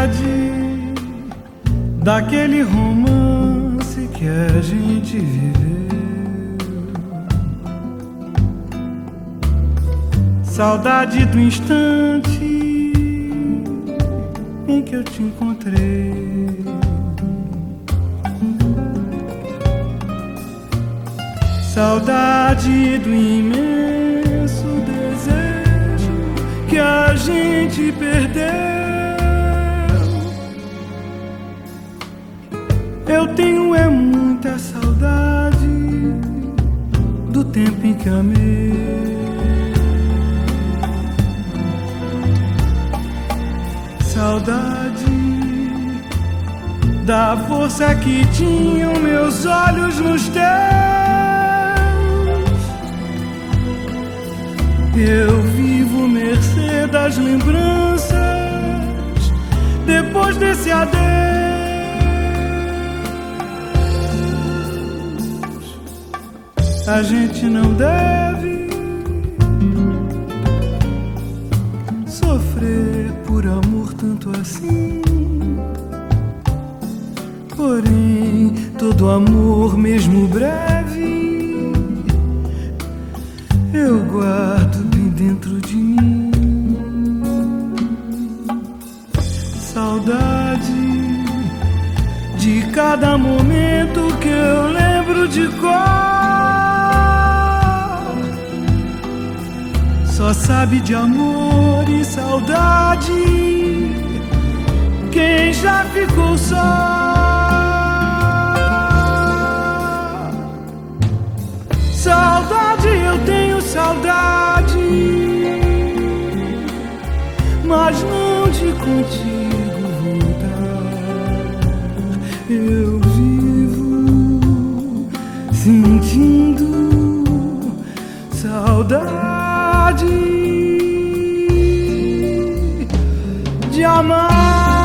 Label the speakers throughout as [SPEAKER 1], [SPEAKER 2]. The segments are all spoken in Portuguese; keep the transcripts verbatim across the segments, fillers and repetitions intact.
[SPEAKER 1] saudade daquele romance que a gente viveu. Saudade do instante em que eu te encontrei. Saudade do imenso desejo que a gente perdeu. Eu tenho é muita saudade do tempo em que amei. Saudade da força que tinham meus olhos nos teus. Eu vivo mercê das lembranças depois desse adeus. A gente não deve sofrer por amor tanto assim. Porém, todo amor, mesmo breve, eu guardo bem dentro de mim. Saudade de cada momento que eu lembro de cor. Só sabe de amor e saudade quem já ficou só. Saudade, eu tenho saudade, mas não de contigo voltar. Eu vivo sentindo saudade de amar.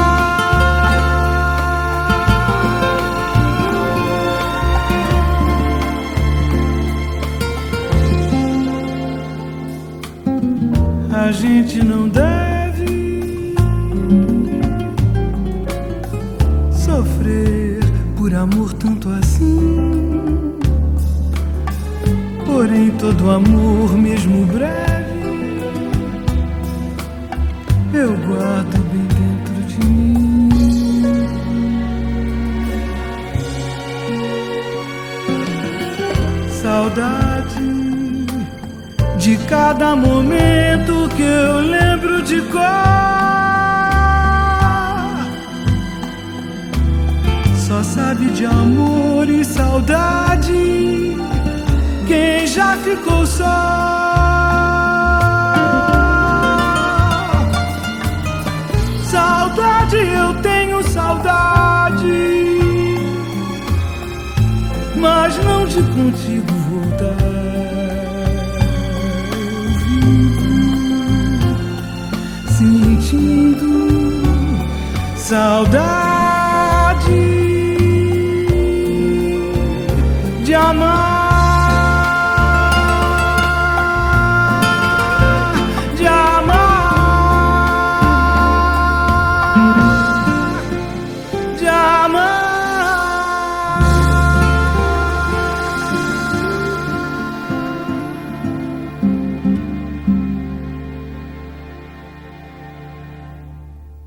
[SPEAKER 1] A gente não deve sofrer por amor tanto assim. Porém, todo amor, mesmo breve, eu guardo bem dentro de mim. Saudade de cada momento que eu lembro de cor. Só sabe de amor e saudade quem já ficou só. Saudade, eu tenho saudade, mas não de contigo voltar. Sentindo saudade